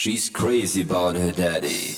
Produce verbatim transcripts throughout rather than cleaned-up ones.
She's crazy about her daddy.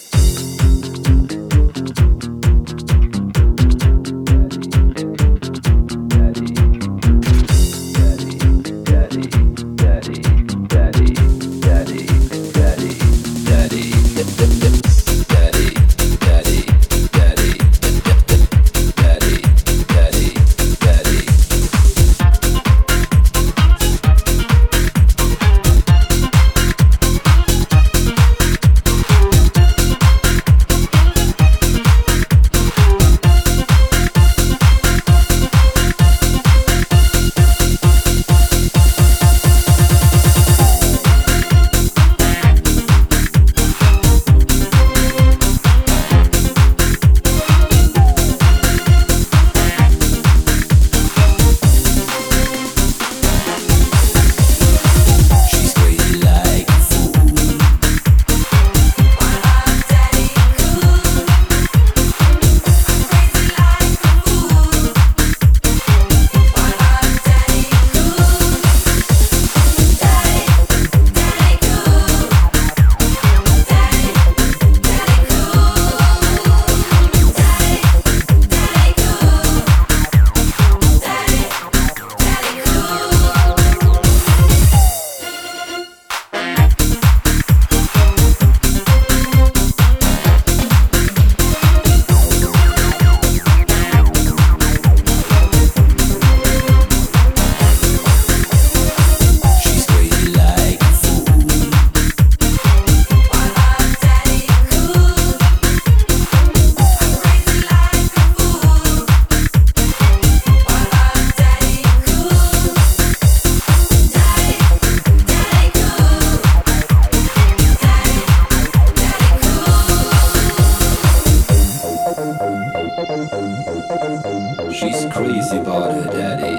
She's crazy about her daddy.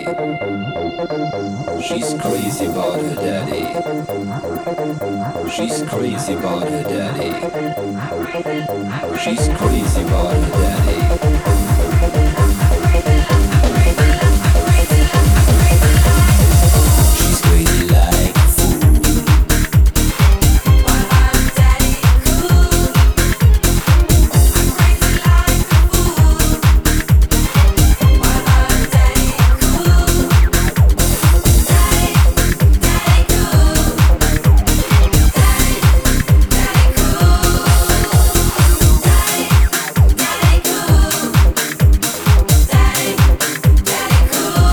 She's crazy about her daddy. She's crazy about her daddy. She's crazy about her daddy. She's crazy like a fool. While I'm daddy cool. I'm crazy like a fool. While I'm daddy cool. Daddy, daddy cool. Daddy, daddy cool. Daddy, daddy cool. Daddy, daddy cool.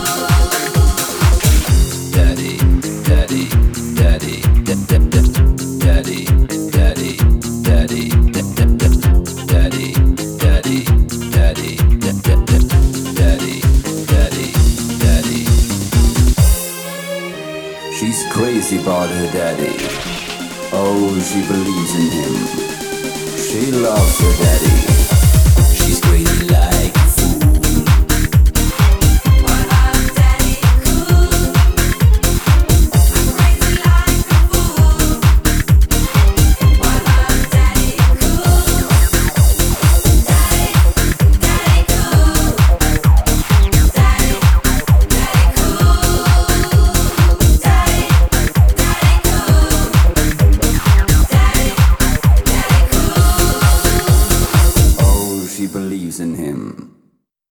Daddy, daddy, daddy, daddy, daddy, daddy, daddy, daddy, daddy, daddy, daddy, daddy, daddy. She's crazy about her daddy. Oh, she believes in him. She loves her daddy. She's crazy like